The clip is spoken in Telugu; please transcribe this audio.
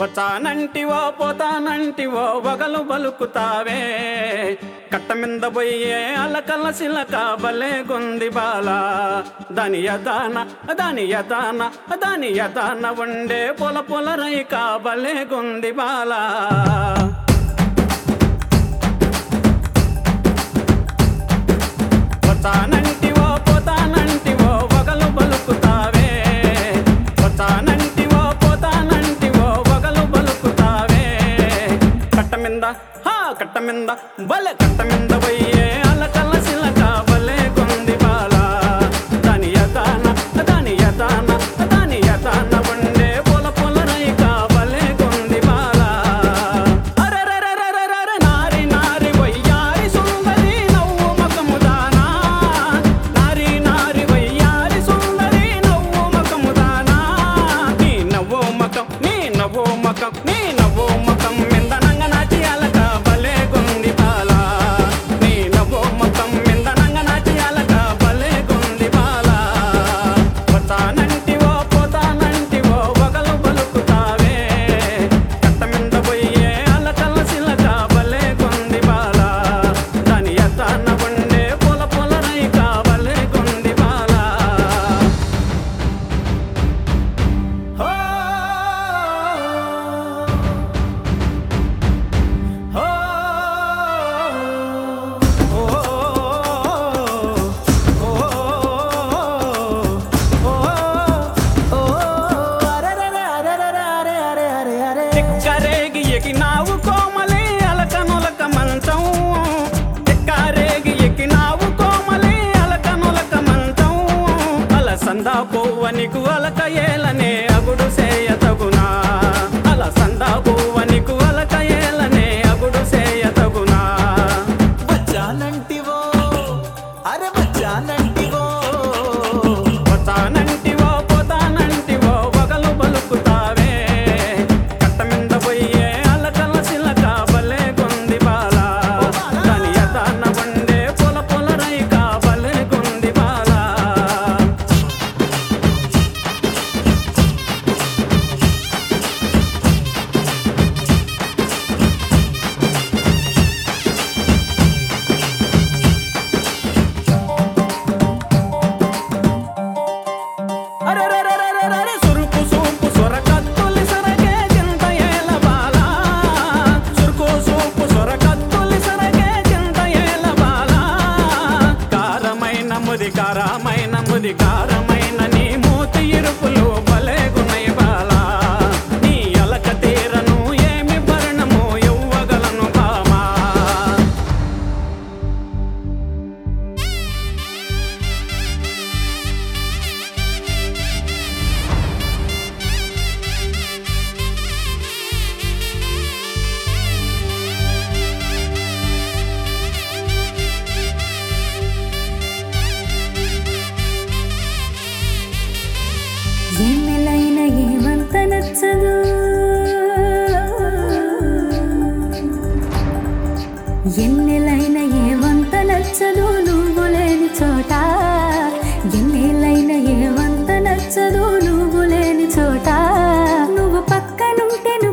వచ్చానంటివో పోతానంటివో వగలు బలుకుతావే కట్టమింద పోయే అలకల సిలక బలే గుంది బాలా దాని యదాన ఉండే పొల పొల రైక బలే గుంది బాలా వచ్చానంటివో పోతానంటివో వగలు బలుకుతావే వచ్చానంటివో పోతానంటివో వగలు బలుకుతావే కట్టమింద బలే కట్టమింద పోయే అలకల సిలక బలే గుంది బాలా దాని యదాన ఉండే పొల పొల రైక బలే గుంది బాలా అరెరెరెరెరెరె నారి నారి వయ్యారి సుందరి నవ్వు మకముదానా నారి నారి వయ్యారి సుందరి నవ్వు మకముదానా నీ నవ్వు మకం మిందనంగ నాచి అలక బలే గుంది బాలా నీ నవ్వు మకం మిందనంగ నాచి అలక బలే గుంది బాలా వచ్చానంటివో పోతానంటివో వగలు బలుకుతావే కట్టమింద పోయే అలకల సిలక బలే గుంది బాలా దాని యదాన ఉండే పొల పొల రైక బలే గుంది బాలా హో హో తిక్కరేగి ఎకినావు కోమలి అలకనులక మంచం తిక్కరేగి ఎకినావు కోమలి అలకనులక మంచం అలసందా పువ్వనికు అలక ఏలనే అగుడు సేయతగునా అలసందా పువ్వనికు అలక ఏలనే అగుడు సేయతగునా వచ్చానంటివో అరే వచ్చానంటివో వచ్చానంటివో పోతానంటివో వగలు బలుకుతావే కట్టమింద పోయే అలకల సిలక బలే గుంది బాలా దాని యదాన ఉండే పొల పొల రైక బలే గుంది బాలా అరెరెరెరెరెరె సురుకు సూపు సొరకత్తులి సరకే చింత ఏల బాలా సురుకు సూపు సొరకత్తులి సరకే చింత ఏల బాలా కారమైన ముది నీ మూతి ఇరుపులు బలే గునై బాలా నీ అలక తీరను ఏమి భరణము ఇవ్వగలను బామా ఎన్నెలైన ఏమంత నచ్చదు ఎన్నెలైన ఏమంత నచ్చదు నువ్వు లేని చోట ఎన్నెలైన ఏమంత నచ్చదు నువ్వు లేని చోట నువ్వు పక్కనుంటే